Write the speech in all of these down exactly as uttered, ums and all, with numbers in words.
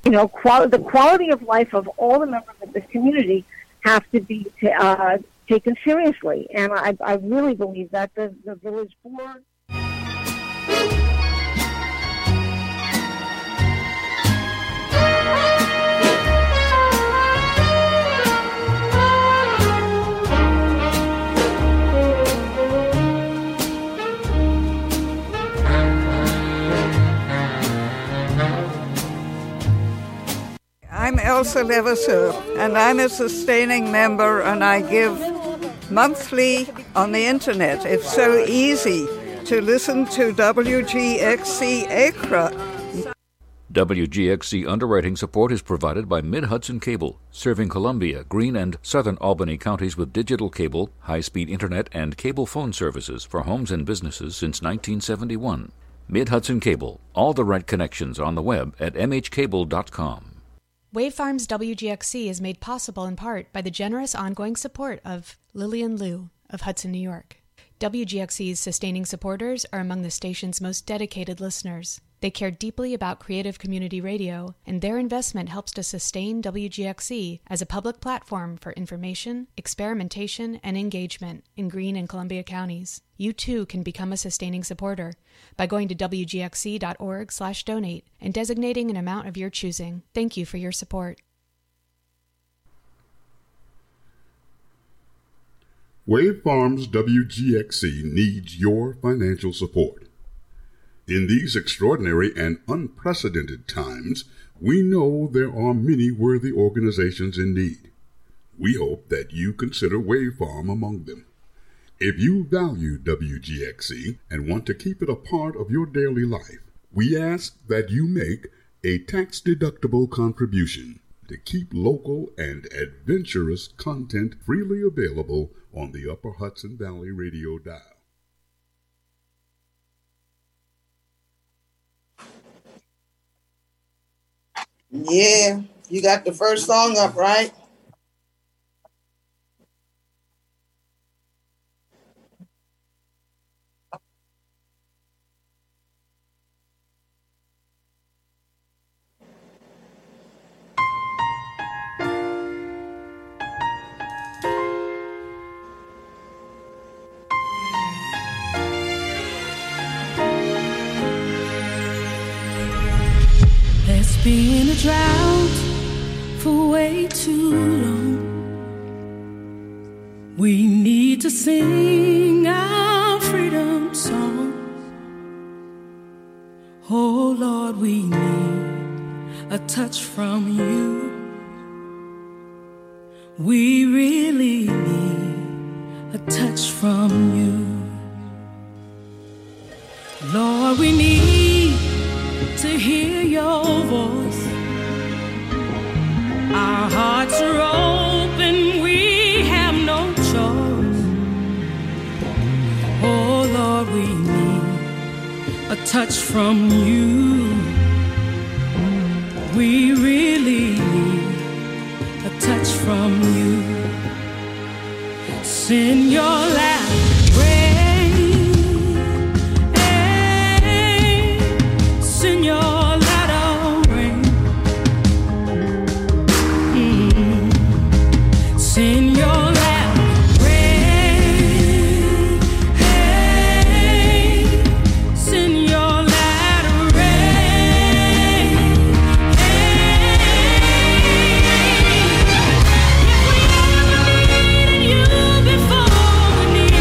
you know, quali- the quality of life of all the members of this community have to be t- uh, taken seriously. And I, I really believe that the, the village board... I'm Elsa Levasseur, and I'm a sustaining member, and I give monthly on the internet. It's so easy to listen to W G X C Accra. W G X C underwriting support is provided by Mid-Hudson Cable, serving Columbia, Greene, and southern Albany counties with digital cable, high-speed internet, and cable phone services for homes and businesses since nineteen seventy-one. Mid-Hudson Cable, all the right connections on the web at m h cable dot com. Wave Farms W G X C is made possible in part by the generous ongoing support of Lillian Liu of Hudson, New York. W G X C's sustaining supporters are among the station's most dedicated listeners. They care deeply about creative community radio, and their investment helps to sustain W G X C as a public platform for information, experimentation, and engagement in Greene and Columbia counties. You too can become a sustaining supporter by going to w g x c dot org slash donate and designating an amount of your choosing. Thank you for your support. Wave Farms W G X C needs your financial support. In these extraordinary and unprecedented times, we know there are many worthy organizations in need. We hope that you consider Wave Farm among them. If you value W G X C and want to keep it a part of your daily life, we ask that you make a tax-deductible contribution to keep local and adventurous content freely available on the Upper Hudson Valley radio dial. Yeah, you got the first song up, right? There's been a drought for way too long. We need to sing our freedom song. Oh Lord, we need a touch from you. We really need a touch from you. Lord, we need to hear your voice. Our hearts are open, we have no choice. Oh Lord, we need a touch from you. We really need a touch from you. Send your loud rain, hey, send your loud rain, mm. Send your loud rain, hey, send your loud rain, hey. If we ever needed you before we need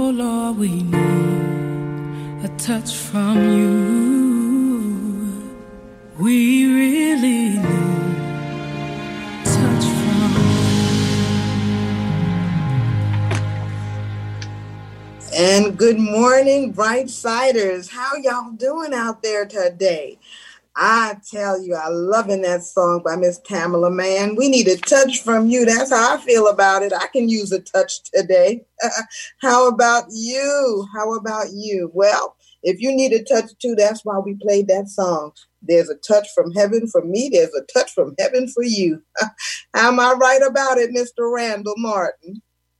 Oh Lord, we need a touch from you. We really need a touch from you. And good morning, Bright Siders. How y'all doing out there today? I tell you, I loving that song by Miss Tamala Mann. We need a touch from you. That's how I feel about it. I can use a touch today. How about you? How about you? Well, if you need a touch too, that's why we played that song. There's a touch from heaven for me. There's a touch from heaven for you. How am I right about it, Mister Randall Martin?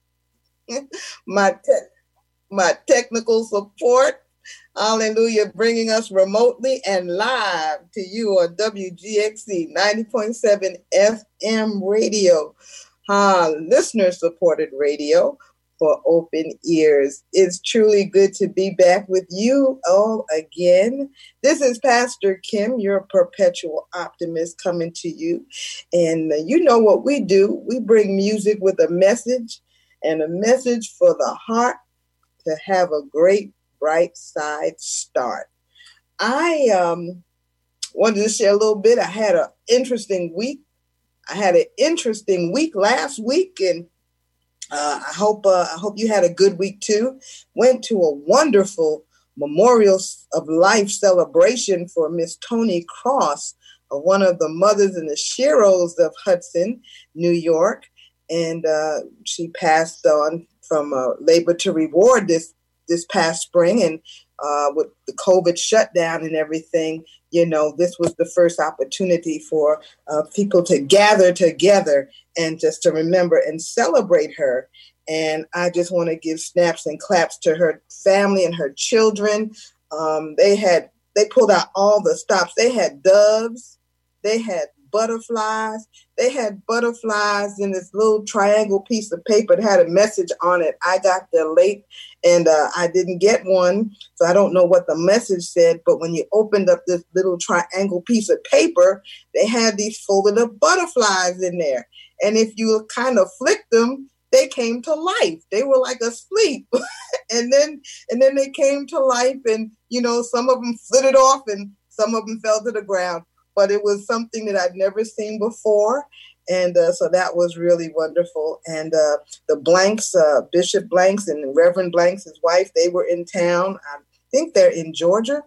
my, te- my technical support. Hallelujah, bringing us remotely and live to you on W G X C ninety point seven F M radio, uh, listener-supported radio for open ears. It's truly good to be back with you all again. This is Pastor Kim, your perpetual optimist, coming to you. And uh, you know what we do. We bring music with a message, and a message for the heart to have a great bright side start. I um, wanted to share a little bit. I had an interesting week. I had an interesting week last week, and uh, I hope uh, I hope you had a good week too. Went to a wonderful Memorial of Life celebration for Miss Toni Cross, uh, one of the mothers and the sheroes of Hudson, New York, and uh, she passed on from uh, labor to reward this. this past spring, and uh, with the COVID shutdown and everything, you know, this was the first opportunity for uh, people to gather together and just to remember and celebrate her. And I just want to give snaps and claps to her family and her children. Um, they had, they pulled out all the stops. They had doves, they had butterflies. They had butterflies in this little triangle piece of paper that had a message on it. I got there late and uh, I didn't get one, so I don't know what the message said, but when you opened up this little triangle piece of paper, they had these folded up butterflies in there. And if you kind of flicked them, they came to life. They were like asleep. and then and then they came to life, and, you know, some of them flitted off and some of them fell to the ground. But it was something that I'd never seen before. And uh, so that was really wonderful. And uh, the Blanks, uh, Bishop Blanks and Reverend Blanks, his wife, they were in town. I think they're in Georgia.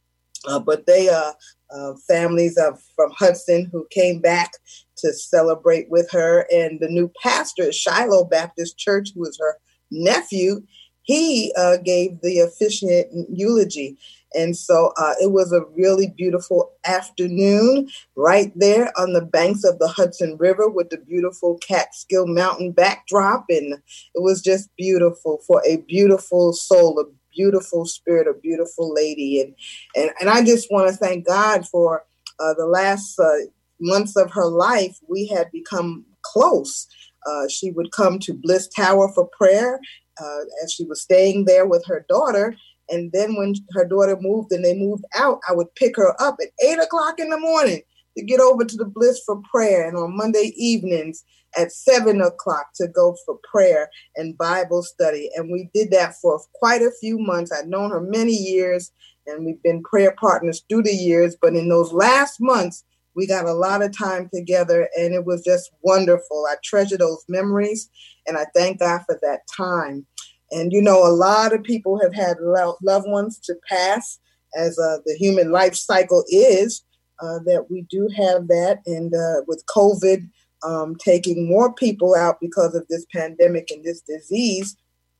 Uh, but they are uh, families of, from Hudson who came back to celebrate with her. And the new pastor at Shiloh Baptist Church, who was her nephew, he uh, gave the officiant eulogy. And so uh, it was a really beautiful afternoon right there on the banks of the Hudson River with the beautiful Catskill Mountain backdrop. And it was just beautiful for a beautiful soul, a beautiful spirit, a beautiful lady. And and, and I just want to thank God for uh, the last uh, months of her life. We had become close. Uh, she would come to Bliss Tower for prayer uh, as she was staying there with her daughter. And then when her daughter moved and they moved out, I would pick her up at eight o'clock in the morning to get over to the Bliss for prayer. And on Monday evenings at seven o'clock to go for prayer and Bible study. And we did that for quite a few months. I'd known her many years, and we've been prayer partners through the years. But in those last months, we got a lot of time together, and it was just wonderful. I treasure those memories, and I thank God for that time. And, you know, a lot of people have had lo- loved ones to pass, as uh, the human life cycle is, uh, that we do have that. And uh, with COVID um, taking more people out because of this pandemic and this disease,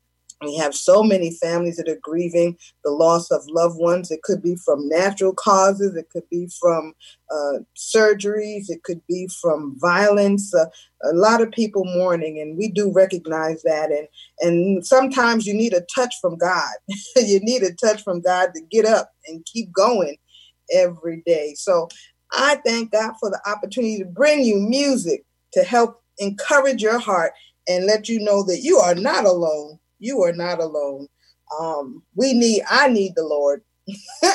we have so many families that are grieving the loss of loved ones. It could be from natural causes. It could be from uh, surgeries. It could be from violence. Uh, a lot of people mourning, and we do recognize that. And, and sometimes you need a touch from God. You need a touch from God to get up and keep going every day. So I thank God for the opportunity to bring you music to help encourage your heart and let you know that you are not alone. You are not alone. Um, we need, I need the Lord. I,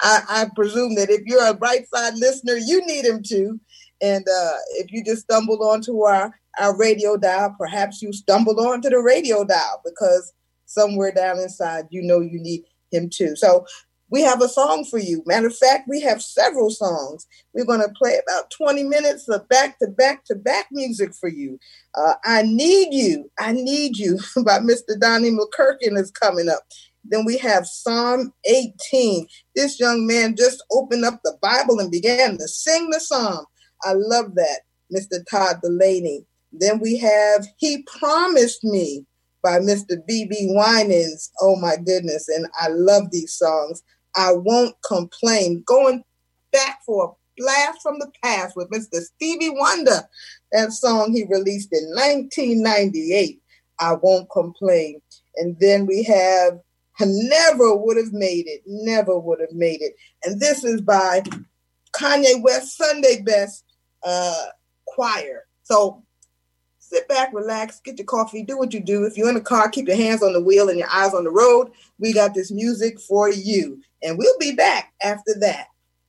I presume that if you're a Bright Side listener, you need him too. And uh, if you just stumbled onto our, our radio dial, perhaps you stumbled onto the radio dial because somewhere down inside, you know you need him too. So we have a song for you. Matter of fact, we have several songs. We're going to play about twenty minutes of back-to-back-to-back music for you. Uh, I Need You, I Need You by Mister Donnie McClurkin is coming up. Then we have Psalm eighteen. This young man just opened up the Bible and began to sing the psalm. I love that, Mister Todd Delaney. Then we have He Promised Me by Mister B B Winans. Oh, my goodness, and I love these songs. I Won't Complain. Going back for a blast from the past with Mister Stevie Wonder. That song he released in nineteen ninety-eight, I Won't Complain. And then we have I Never Would Have Made It, Never Would Have Made It. And this is by Kanye West Sunday Best uh, Choir. So sit back, relax, get your coffee, do what you do. If you're in the car, keep your hands on the wheel and your eyes on the road. We got this music for you. And we'll be back after that.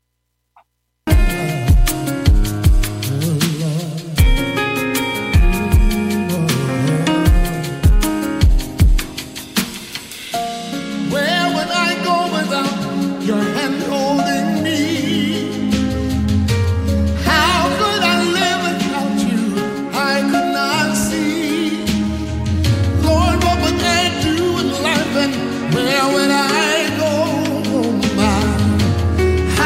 Where would I go without your hand holding me? How could I live without you? I could not see. Lord, what would I do in life and where would I go? My,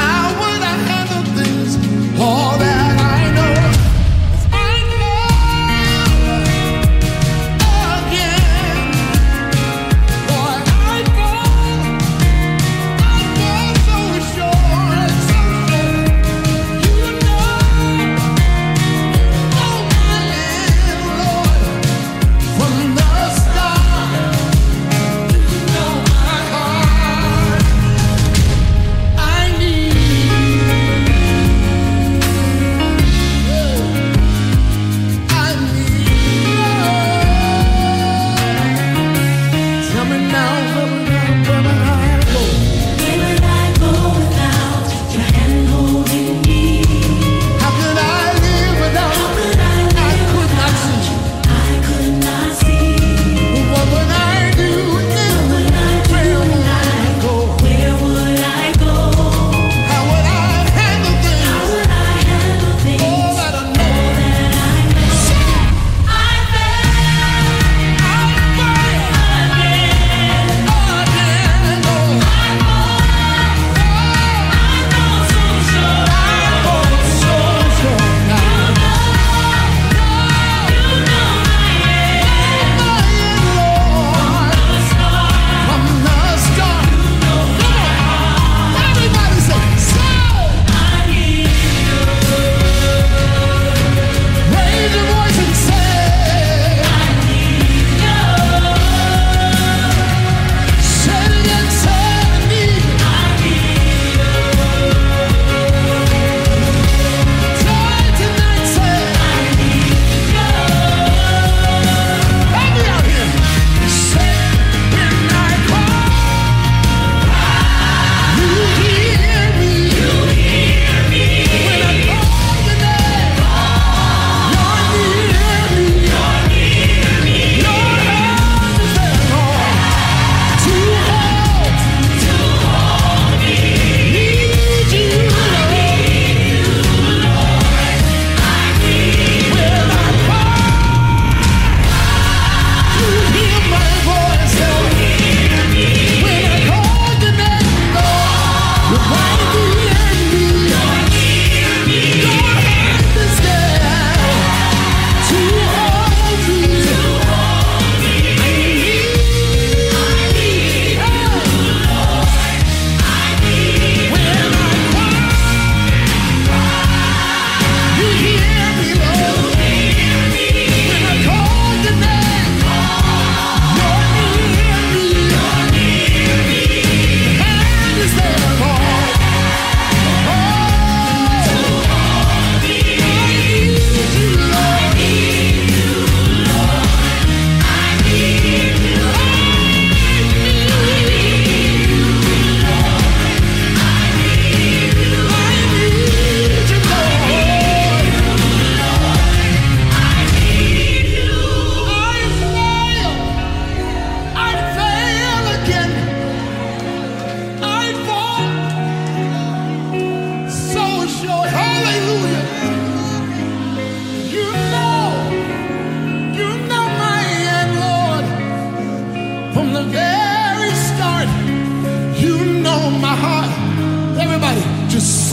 say.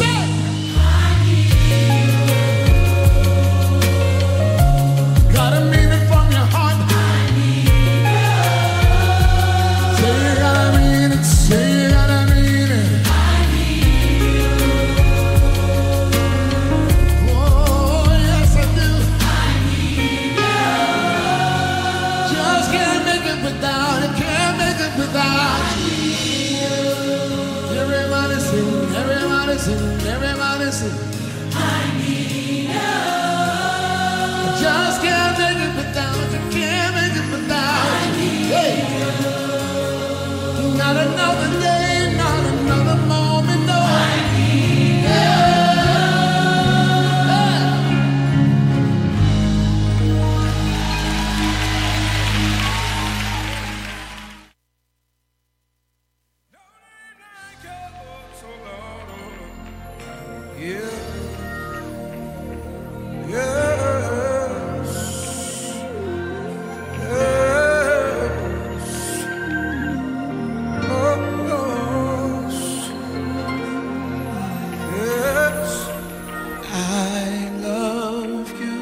Gotta mean it from your heart. Say you gotta mean it. Say you gotta mean it. Oh, yes I do. Just can't make it without it. Can't make it without you. Everybody sing, everybody sing, everybody sing. I need you. Just can't make it without you. Can't make it without you. Hey. Not another day, not another moment, no. I need you. Yeah. Yes. Yes. Oh, yes. Yes. I love you.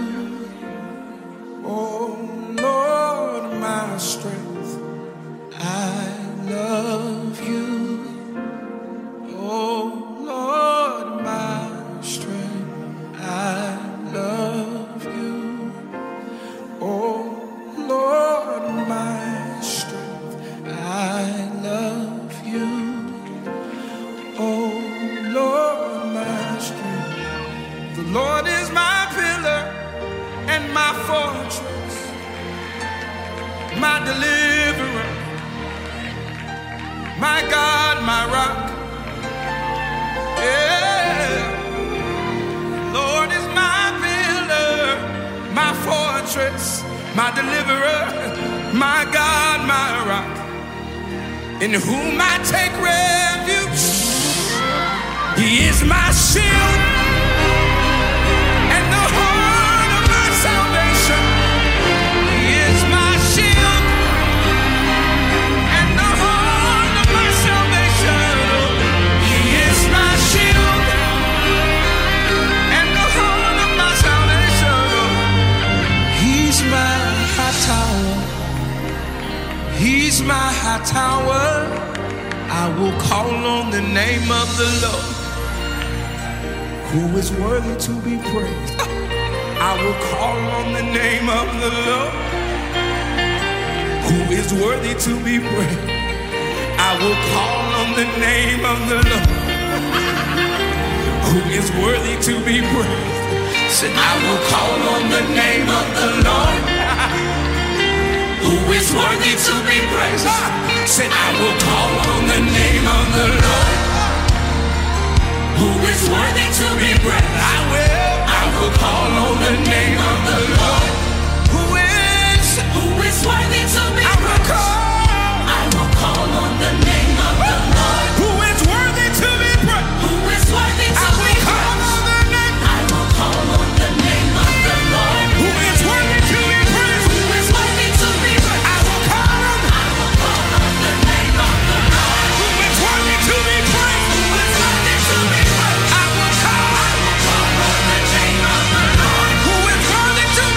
Oh, Lord, my strength. I love you. Oh, Lord, my strength, I love you. Oh, Lord, my strength, I love you. Oh, Lord, my strength. The Lord is my pillar and my fortress, my deliverer, my God, my rock. Yeah. Lord is my pillar, my fortress, my deliverer, my God, my rock, in whom I take refuge. He is my shield and the horn of my salvation. He is my shield and the horn of my salvation. He is my shield and the horn of my salvation. He's my high tower. He's my high tower. I will call on the name of the Lord, who is worthy to be praised. I will call on the name of the Lord, who is worthy to be praised. I will call on the name of the Lord, who is worthy to be praised. Said I will call on the name of the Lord, who is worthy to be praised. Said I will call on the name of the Lord, who is worthy to be praised. I will, I will call on the name of the Lord, who is, who is worthy to be praised. I will call, I will call on the name of the Lord, who is worthy to be praised. Who is worthy to be praised. I will call on the name of the Lord, who is worthy to be praised. Who is worthy to be praised. I will call on, I will call on the name of the Lord, who is worthy to be praised. Who is worthy to be praised. I will call, I will call on the name of the Lord, who is worthy to be praised.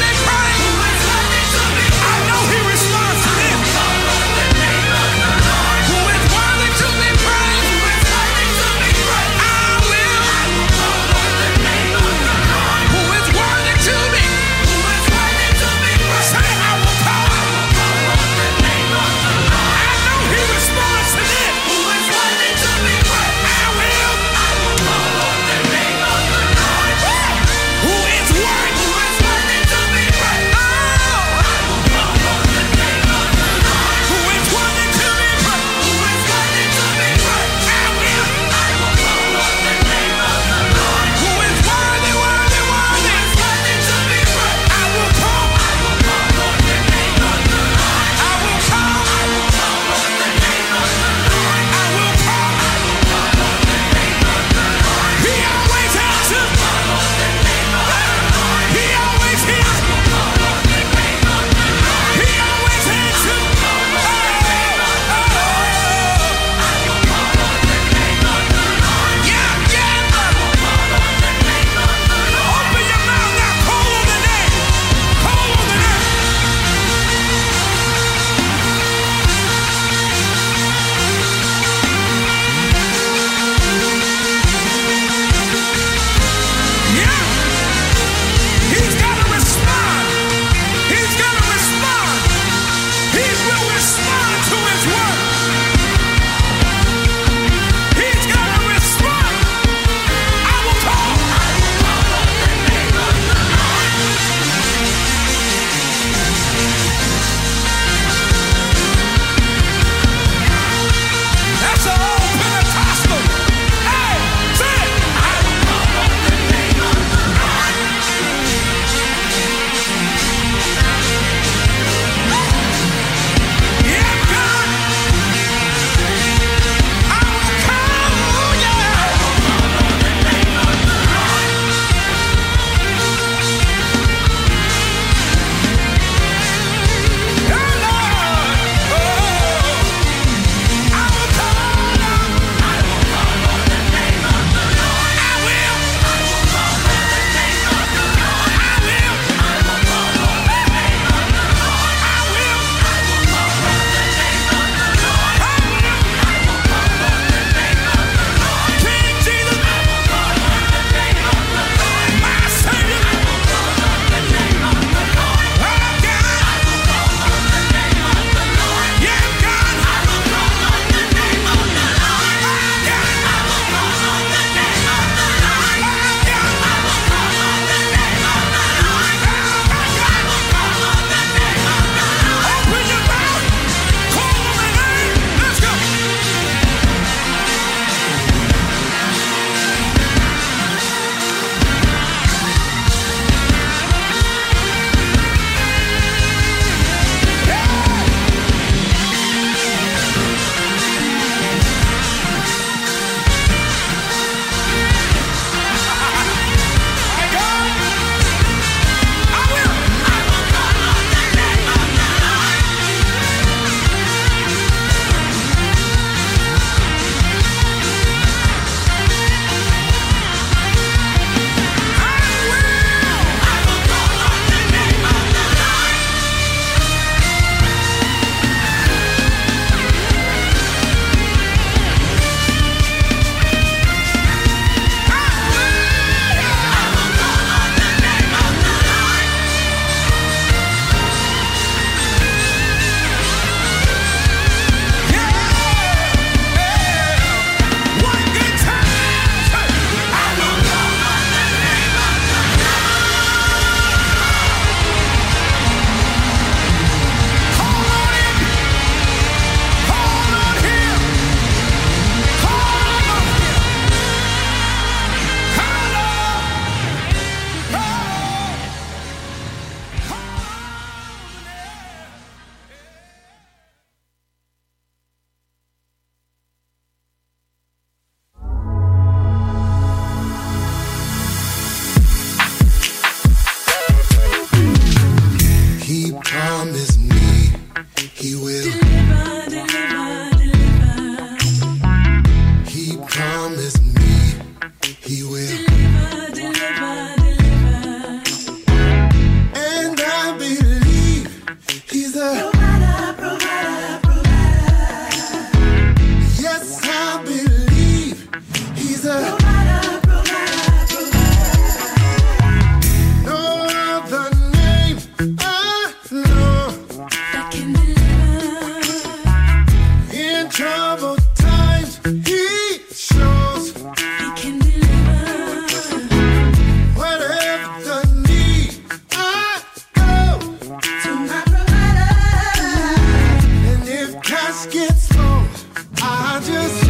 that can deliver. In troubled times, he shows He can deliver. whatever the need. I go To my provider. and if cash gets low, I just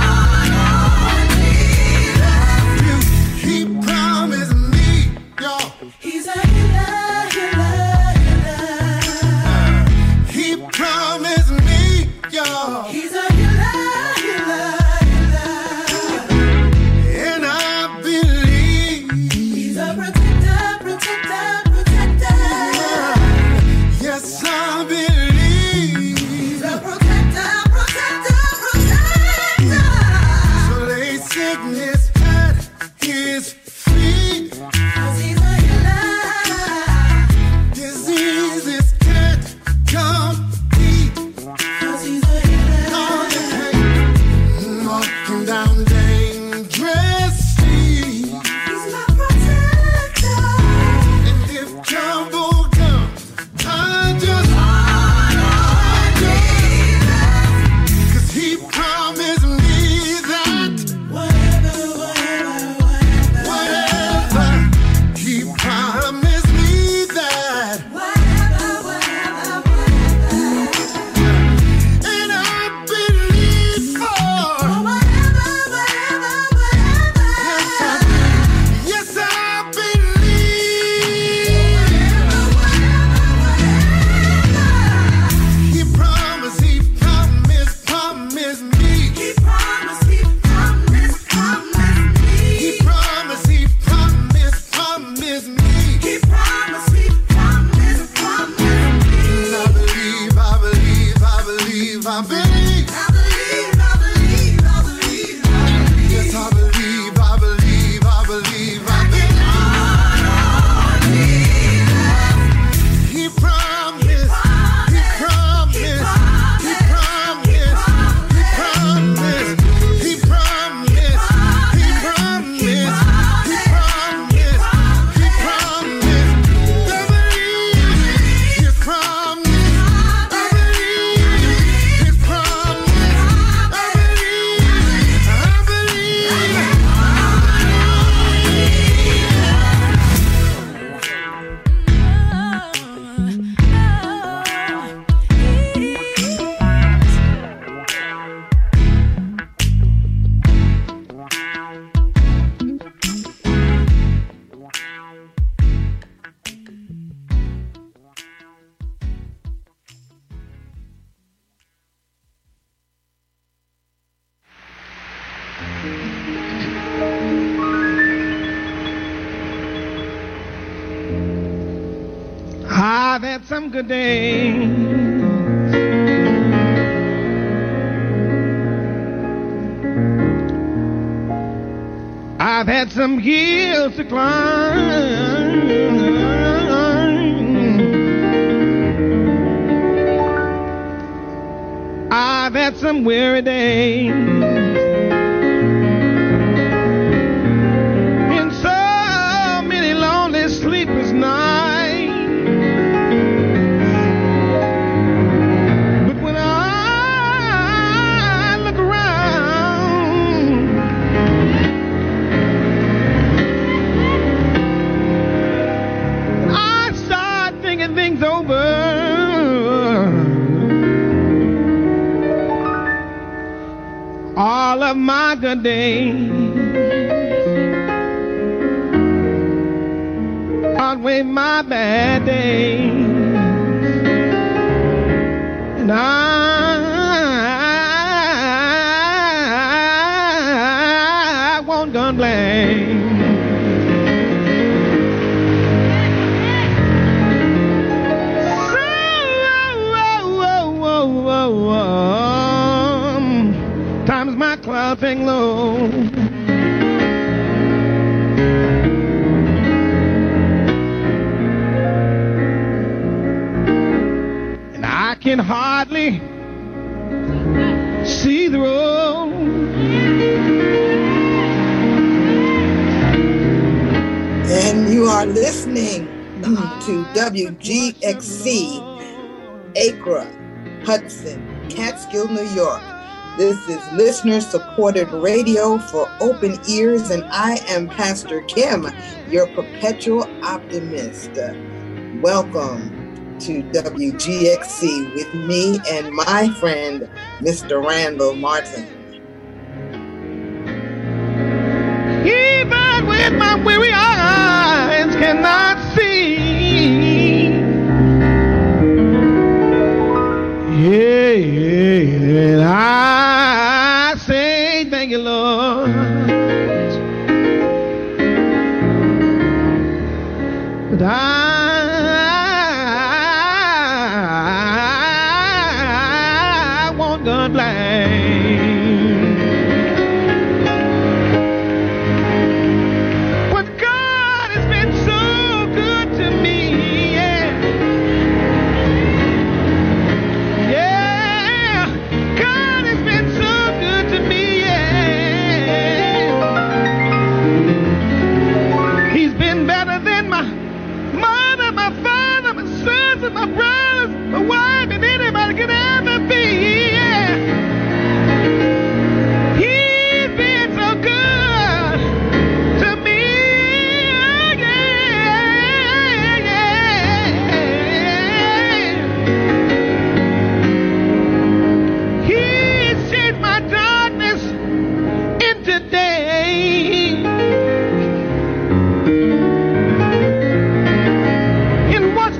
you. He promised me, y'all. He's a healer, healer, healer. He promised me, y'all. He's a healer, healer, healer. And I believe, He's a protector, protector, protector. yes, I believe. He's a protector, protector, protector. So lay sickness at his feet. 'Cause he's a healer. Diseases can't compete. 'Cause he's a healer. No, they can't. Walking down dangerous streets. He's my protector. And if trouble comes, I just, cause he promised me that Whatever, whatever, whatever. whatever, he promised me that. Whatever, whatever, whatever. And I believe for, Whatever, whatever, whatever. yes, I believe. He promised, he promised, promised me. He promised, he promised, promised me. He promised, he promised, promised me. He promised, he promised, promised me. I believe, I believe, I believe, I believe. I believe, I believe, I believe, I believe. Yes, I believe, I believe, I believe, I believe. He promised, he promised, he promised, he promised, he promised, he promised, he promised, he promised. I believe his promise. I believe his promise. I believe, I believe. I've had some good days. I've had some hills to climb. I've had some weary days. And so many lonely sleepless nights. But when I look around, I start thinking things over. All of my good days outweigh my bad days, and I won't complain. Times my clouds hang low, and I can hardly see the road. And you are listening to W G X C Acra, Hudson, Catskill, New York. This is listener-supported radio for open ears, and I am Pastor Kim, your perpetual optimist. Welcome to W G X C with me and my friend, Mister Randall Martin. Even with my weary eyes cannot see. Yeah, yeah, I say thank you, Lord. But I, I won't go blind. My brothers, my wife, and anybody can ever be. Yeah. He's been so good to me. Yeah, yeah. He's changed my darkness into day. And what's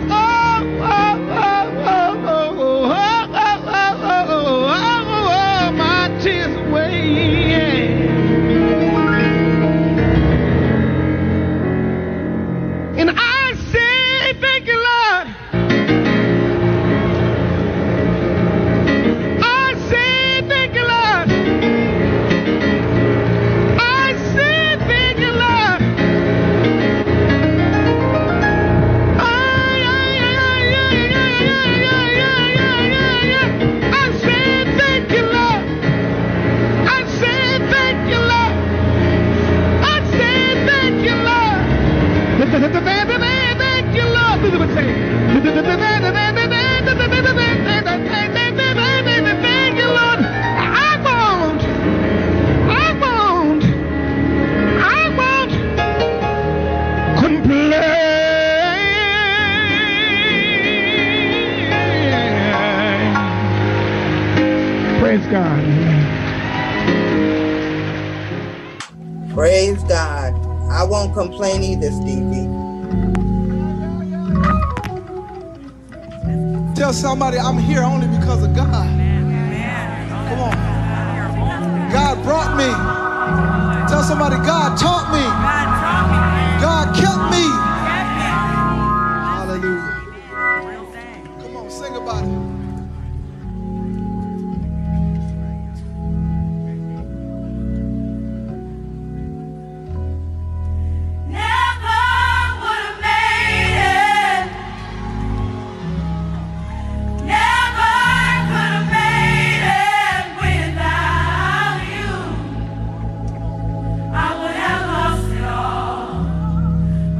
praise God. I won't complain either, Stevie. Tell somebody I'm here only because of God. Come on. God brought me. Tell somebody God taught me. God kept me. Hallelujah. Come on, sing about it. I would have lost it all.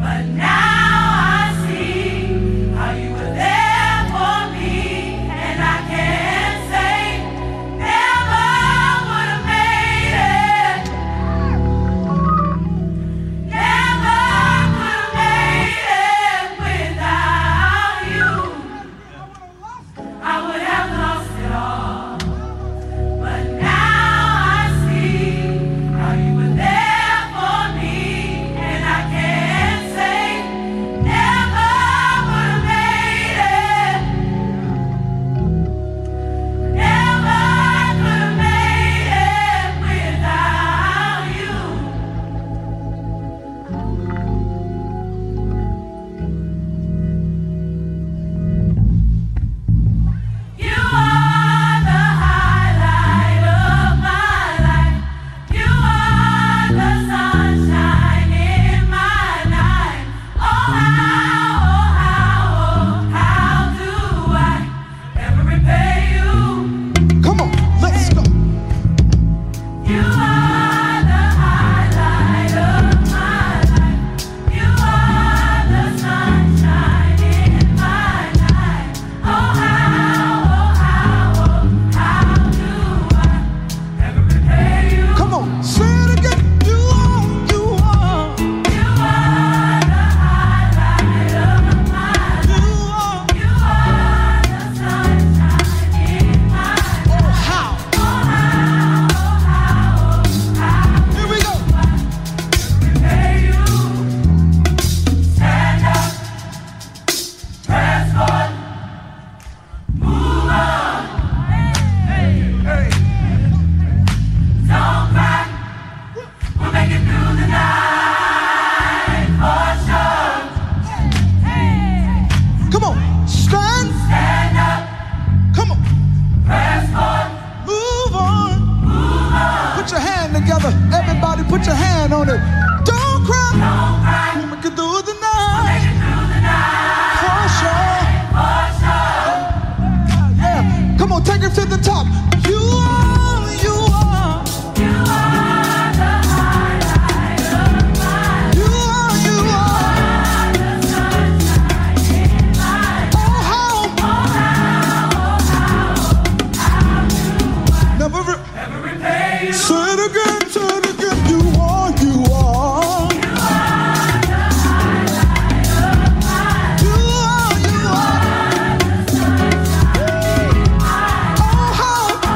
Come on, take it to the top. You are, you are. You are the highlight of my life. You are, you are. The sunshine in my life. Oh, how. Oh, how, oh, how, how do I never, re- never repay you. Say it again, say it again. You are, you are. You are the highlight of my life. You are, you are. The sunshine in my life. Oh, how. Oh,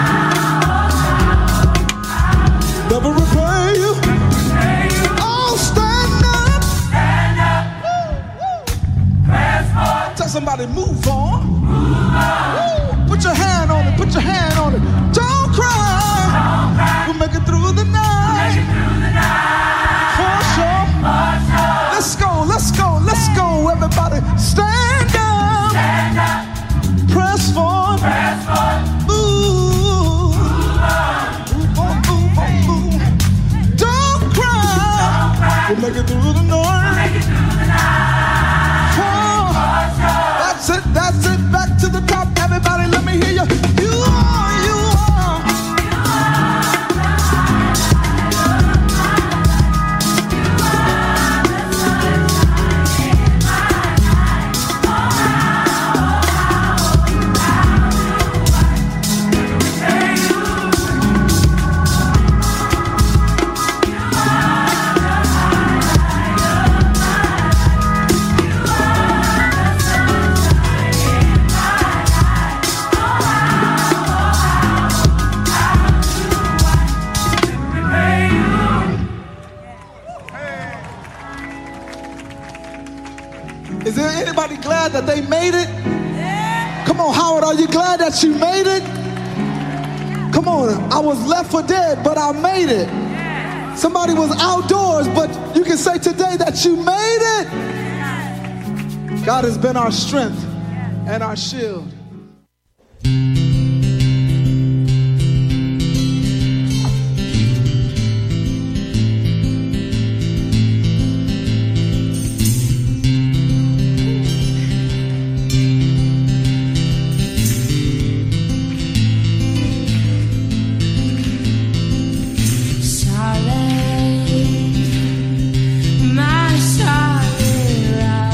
how, oh, how. Never repay you. Oh, stand up. Stand up. Woo, woo. Press on. Tell somebody, move on. Move on. Woo. Put your hand on it. Put your hand on it. Don't cry. Don't cry. We'll make it through the night. Make it through the night. For sure. For sure. Let's go. Let's go. Let's go. Everybody, stand up. Stand up. Press forward. Press forward. Move. Move on. Move on. Move on. Move. Don't cry. Don't cry. We'll make it through the night. We'll make it through the night. For, For sure. That's it. That's it. Back to the top. Everybody, let me hear you. You are. You are. You are the highlight of my life. You are the sunshine in my life. Oh, how, oh, how, how do I never repay you? You are the highlight of my life. You are the sunshine in my life. Oh, how, oh, how, how do I never repay you? Is there anybody glad that they made it? Come on, Howard, are you glad that you made it? Come on, I was left for dead, but I made it. Somebody was outdoors, but you can say today that you made it. God has been our strength and our shield. My solid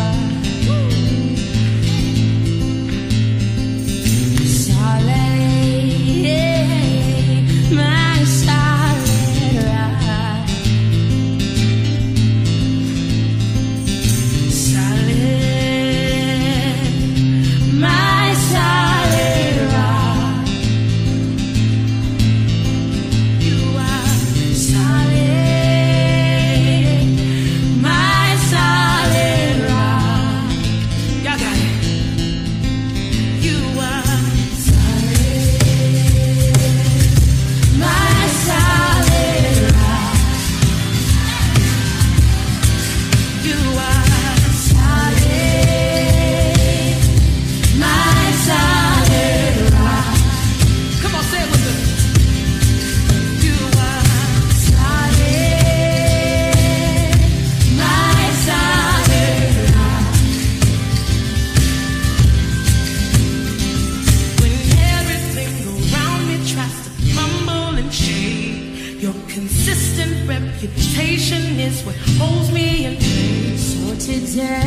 reputation is what holds me in place. So today,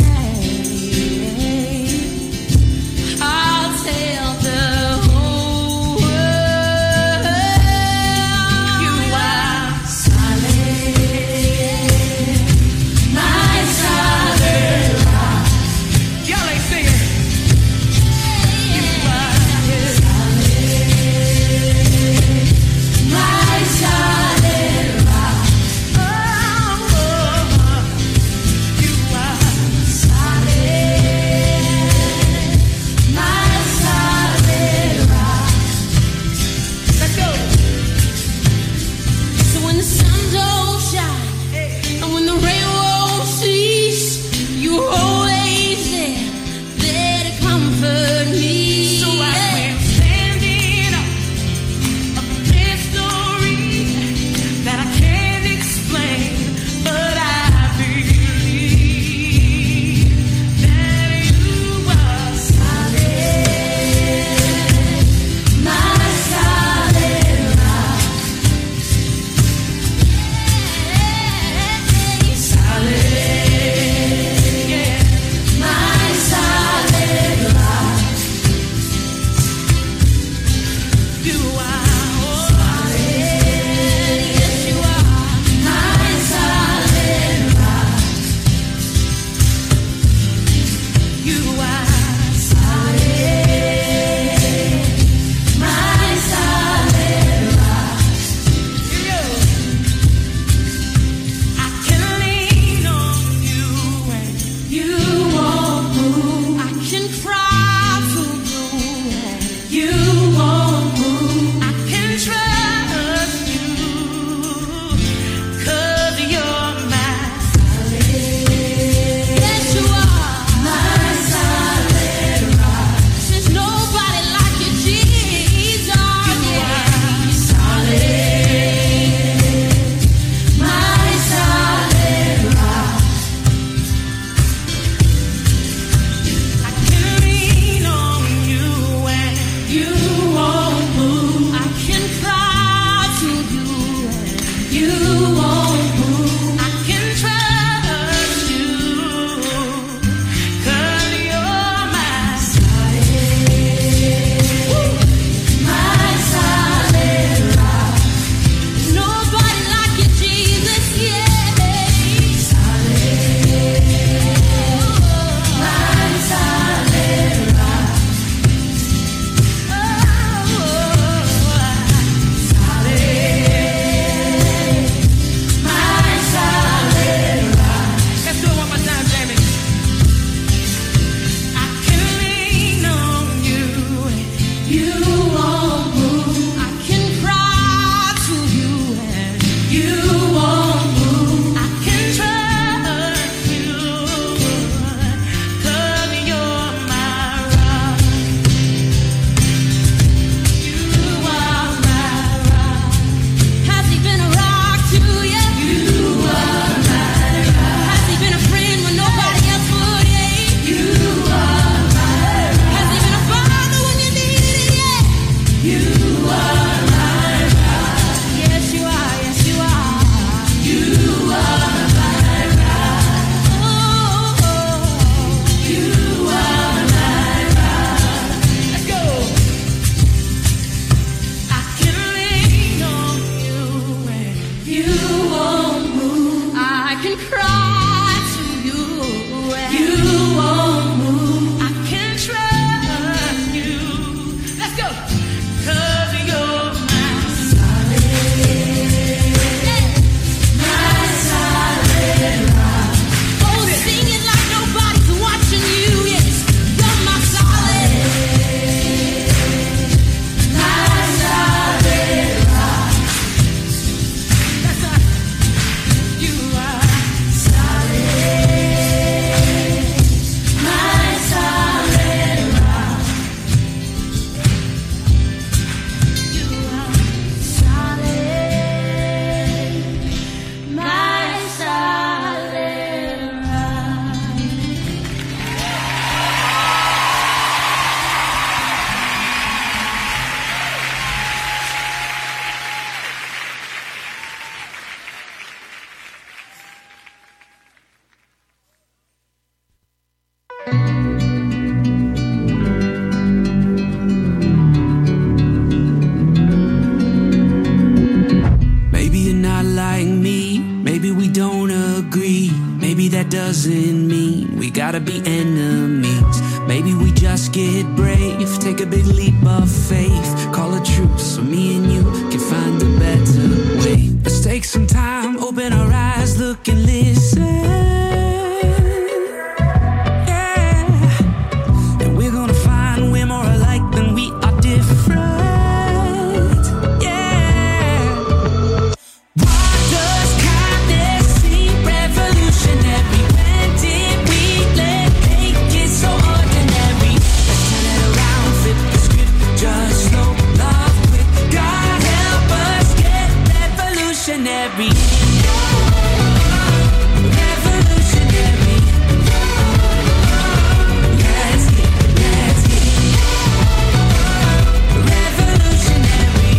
I'll tell the whole world you are solid, my solid rock. Y'all ain't singing. You are solid, my solid rock. Oh, oh, oh. You are solid. You won't move. I can cry to you and you won't move. I can trust you, 'cause you're my rock. You are my rock. Has he been a rock to you? You are my rock. Has he been a friend when nobody else would? Yeah. You are my rock. Has he been a father when you needed it? Yeah. You are my rock. Yes, you are. Yes, you are. You are my rock. Oh, oh. You are my rock. Let's go. I can lean on you and you won't move. I can cry to you and you won't move. I can trust you. Let's go. 'Cause you're my solid, my solid rock. Oh, sing it like nobody's watching you. Yes, you're my solid, my solid rock. That's right. You are solid, my solid rock. You are solid, my solid rock. Maybe you're not like me, maybe we don't agree. Maybe that doesn't mean we gotta be enemies. Maybe we just get brave, take a big leap of faith. Call a truce so me and you can find a better way. Let's take some time, open our eyes, look and listen. Yeah. And we're gonna find we're more alike than we are different. Yeah. Why does kindness seem revolutionary? When did we let hate get so ordinary? Let's turn it around, flip the script, just slow love quick. God help us get revolutionary. Revolutionary. Let's get, let's get revolutionary.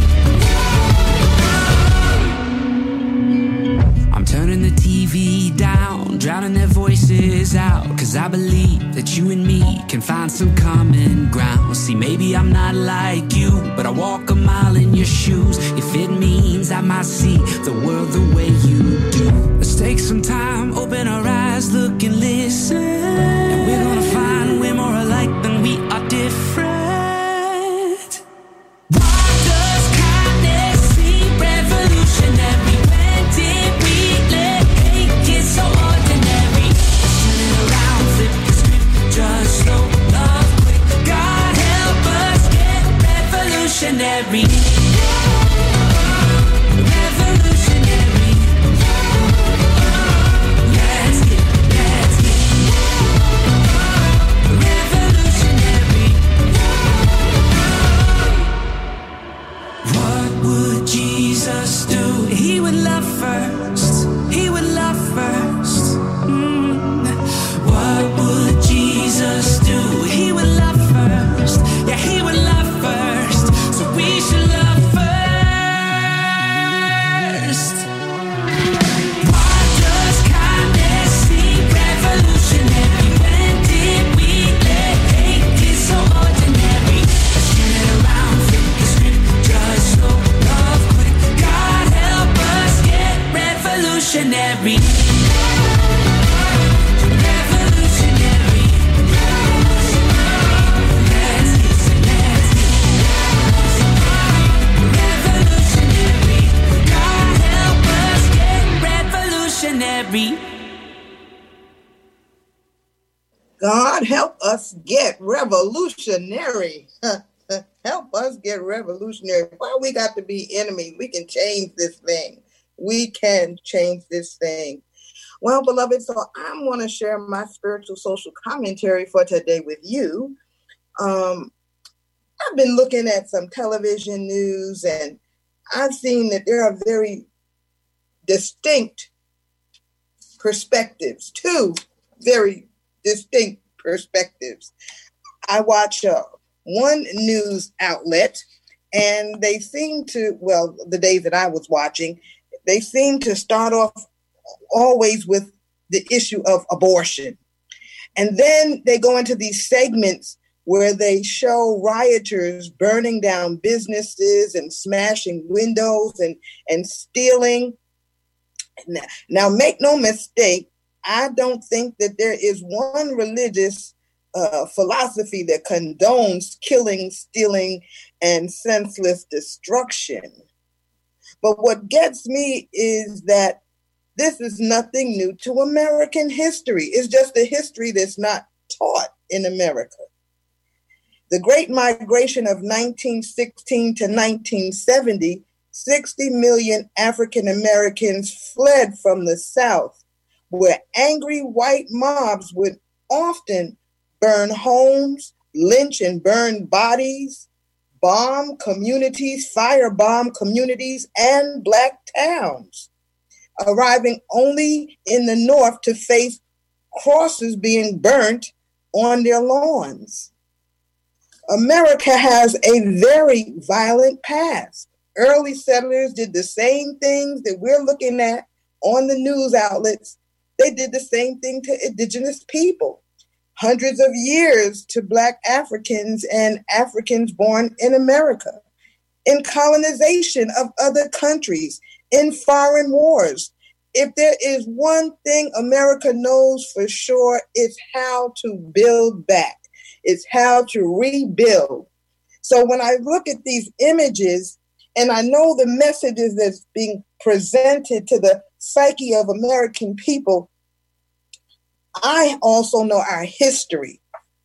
I'm turning the T V down, drowning their voices out. 'Cause I believe that you and me can find some common ground. See, maybe I'm not like you, but I walk a mile in your shoes. If it means I might see the world the way you do. Let's take some time, open our eyes, look and listen. And we're gonna find we're more alike than we are different. Why does kindness seem revolutionary? When did we let hate get so ordinary? Let's turn it around, flip the script, just slow love quick. God help us get revolutionary. Revolutionary. Let's get, let's get revolutionary. What would Jesus do? He would love first. He would love first. Mm. What would Jesus do? He would love first. Yeah, he would love first. So we should love first. Why does kindness seem revolutionary? When did we let hate get so ordinary? Let's turn it around, flip the script, just slow love quick. God help us get revolutionary. Revolutionary. Let's get, let's get revolutionary. God help us get revolutionary. God help us get revolutionary. Help us get revolutionary. Why we got to be enemies? We can change this thing. We can change this thing. Well, beloved, so I want to share my spiritual social commentary for today with you. Um, I've been looking at some television news, and I've seen that there are very distinct perspectives, two very distinct perspectives. I watch uh, one news outlet, and they seem to, well, the days that I was watching, they seem to start off always with the issue of abortion. And then they go into these segments where they show rioters burning down businesses and smashing windows and, and stealing. Now, make no mistake, I don't think that there is one religious uh, philosophy that condones killing, stealing, and senseless destruction. But what gets me is that this is nothing new to American history. It's just a history that's not taught in America. The Great Migration of nineteen sixteen to nineteen seventy, sixty million African Americans fled from the South, where angry white mobs would often burn homes, lynch and burn bodies, bomb communities, firebomb communities, and Black towns, arriving only in the North to face crosses being burnt on their lawns. America has a very violent past. Early settlers did the same things that we're looking at on the news outlets. They did the same thing to indigenous people. Hundreds of years to Black Africans and Africans born in America, in colonization of other countries, in foreign wars. If there is one thing America knows for sure, it's how to build back. It's how to rebuild. So when I look at these images, and I know the messages that's being presented to the psyche of American people, I also know our history.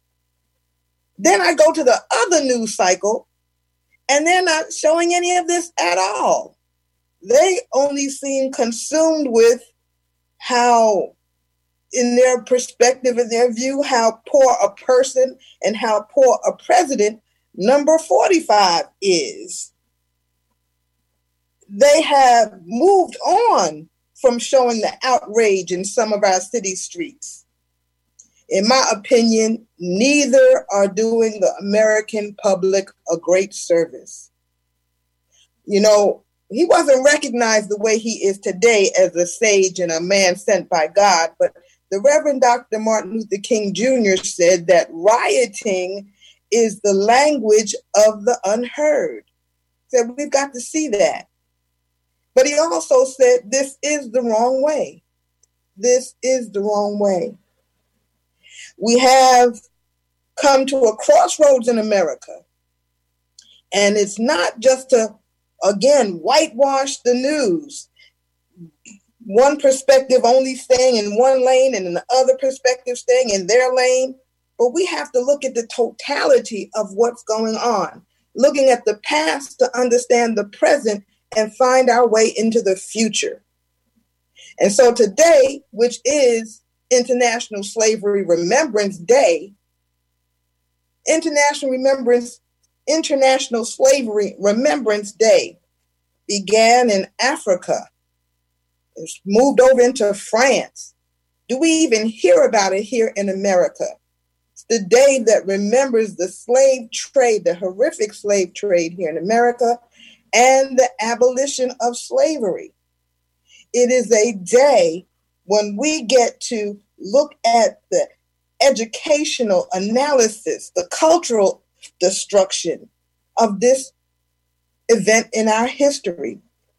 Then I go to the other news cycle, and they're not showing any of this at all. They only seem consumed with how, in their perspective, in their view, how poor a person and how poor a president number forty-five is. They have moved on from showing the outrage in some of our city streets. In my opinion, neither are doing the American public a great service. You know, he wasn't recognized the way he is today as a sage and a man sent by God, but the Reverend Doctor Martin Luther King Junior said that rioting is the language of the unheard. He said, we've got to see that. But he also said, this is the wrong way. This is the wrong way. We have come to a crossroads in America. And it's not just to, again, whitewash the news. One perspective only staying in one lane and the other perspective staying in their lane. But we have to look at the totality of what's going on, looking at the past to understand the present and find our way into the future. And so today, which is International Slavery Remembrance Day, International Remembrance, International Slavery Remembrance Day began in Africa. It's moved over into France. Do we even hear about it here in America? It's the day that remembers the slave trade, the horrific slave trade here in America, and the abolition of slavery. It is a day when we get to look at the educational analysis, the cultural destruction of this event in our history.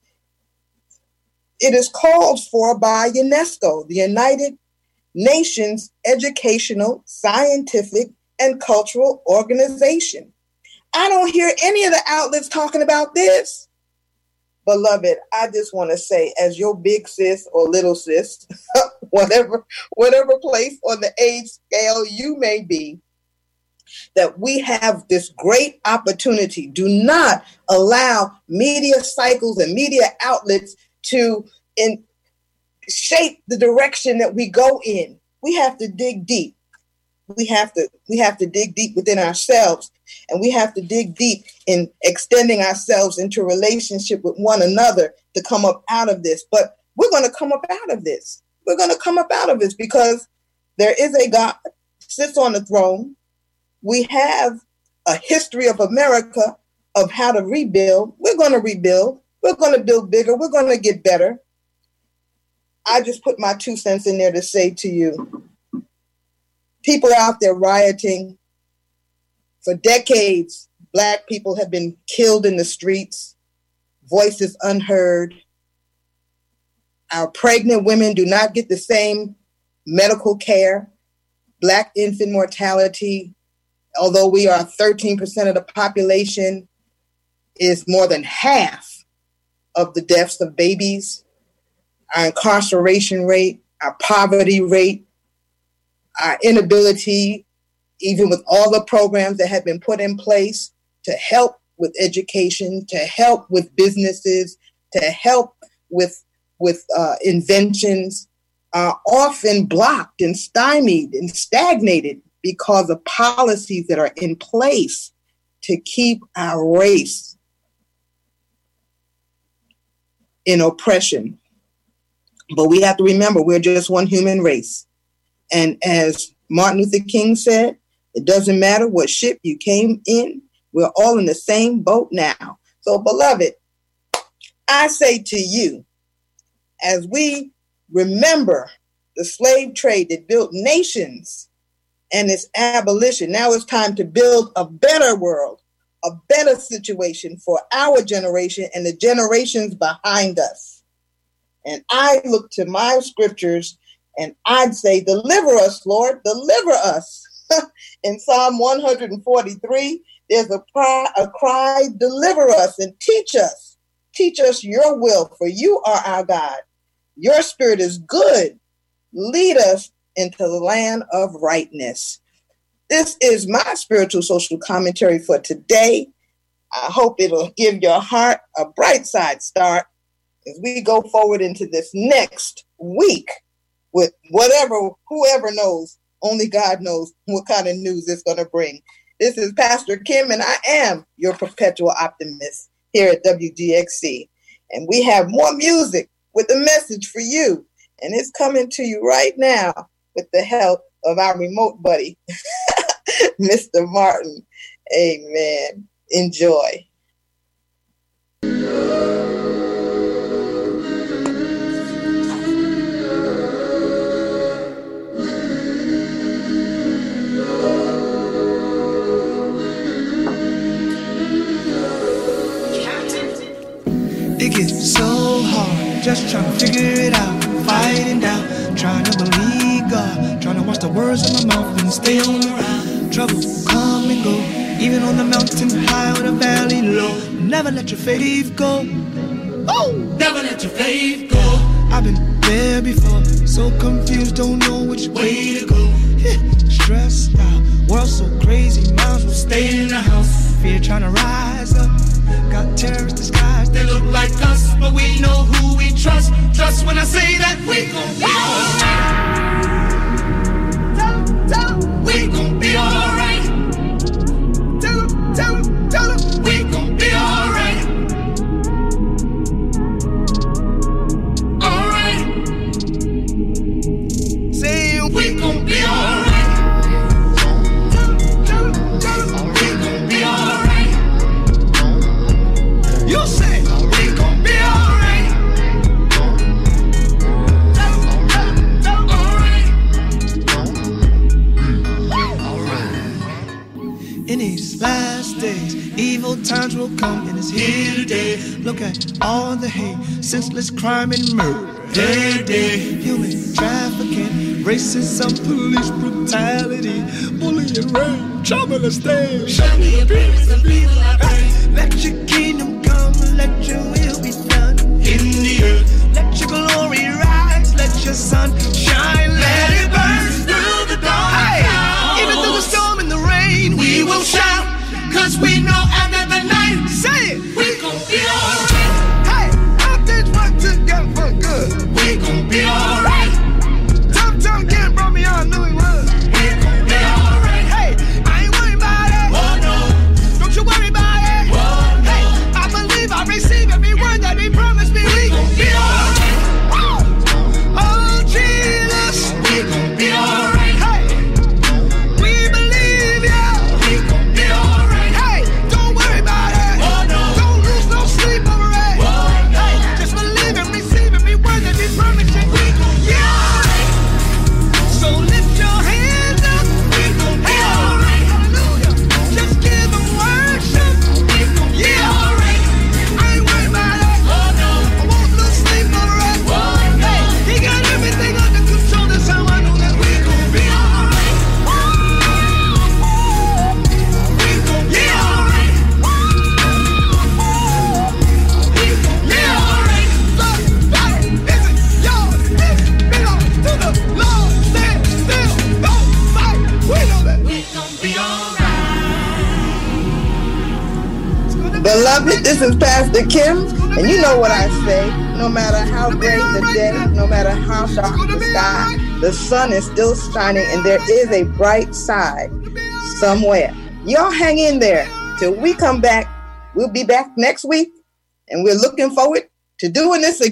It is called for by UNESCO, the United Nations Educational, Scientific, and Cultural Organization. I don't hear any of the outlets talking about this. Beloved, I just want to say, as your big sis or little sis, whatever, whatever place on the age scale you may be, that we have this great opportunity. Do not allow media cycles and media outlets to in, shape the direction that we go in. We have to dig deep. We have to we have to dig deep within ourselves, and we have to dig deep in extending ourselves into relationship with one another to come up out of this. But we're going to come up out of this. We're going to come up out of this because there is a God sits on the throne. We have a history of America of how to rebuild. We're going to rebuild. We're going to build bigger. We're going to get better. I just put my two cents in there to say to you, people are out there rioting. For decades, Black people have been killed in the streets, voices unheard. Our pregnant women do not get the same medical care. Black infant mortality, although we are thirteen percent of the population, is more than half of the deaths of babies. Our incarceration rate, our poverty rate, our inability, even with all the programs that have been put in place to help with education, to help with businesses, to help with, with uh, inventions, are often blocked and stymied and stagnated because of policies that are in place to keep our race in oppression. But we have to remember, we're just one human race. And as Martin Luther King said, it doesn't matter what ship you came in, we're all in the same boat now. So, beloved, I say to you, as we remember the slave trade that built nations and its abolition, now it's time to build a better world, a better situation for our generation and the generations behind us. And I look to my scriptures and I'd say, deliver us, Lord, deliver us. In Psalm one forty-three, there's a cry, a cry, deliver us and teach us. Teach us your will, for you are our God. Your spirit is good. Lead us into the land of rightness. This is my spiritual social commentary for today. I hope it'll give your heart a bright side start as we go forward into this next week with whatever, whoever knows, only God knows what kind of news it's going to bring. This is Pastor Kim, and I am your perpetual optimist here at W G X C. And we have more music with a message for you. And it's coming to you right now with the help of our remote buddy, Mister Martin. Amen. Enjoy. It gets so hard, just trying to figure it out, fighting down, trying to believe God, trying to watch the words in my mouth and stay on the route. Trouble come and go, even on the mountain high or the valley low. Never let your faith go. Oh, never let your faith go. I've been there before, so confused, don't know which way to go. Stressed out, world so crazy, might as well stay in the house. Fear trying to rise up. Got terrorists disguised, they look like us, but we know who we trust. Trust when I say that we gon' be alright. Tell 'em, tell 'em, we gon' be alright. Tell 'em, tell 'em, tell 'em, we gon' be alright. Alright. Say we gon' be alright. Tell 'em, tell 'em, we gon' be alright. You say we gon' be alright. Alright. In these last days, evil times will come and it's here today. Look at all the hate, senseless crime and murder. Day, day, human trafficking, racism, police brutality, bullying, rape, child molestation. Show me a prince of evil, I pray. Let your kingdom come, let your will be done in the earth. Let your glory rise, let your sun shine, let it burn through the dark. Hey, even through the storm and the rain, we Beloved, this is Pastor Kim, and you know what I say. No matter how gray the day, no matter how dark the sky, the sun is still shining, and there is a bright side somewhere. Y'all hang in there till we come back. We'll be back next week, and we're looking forward to doing this again.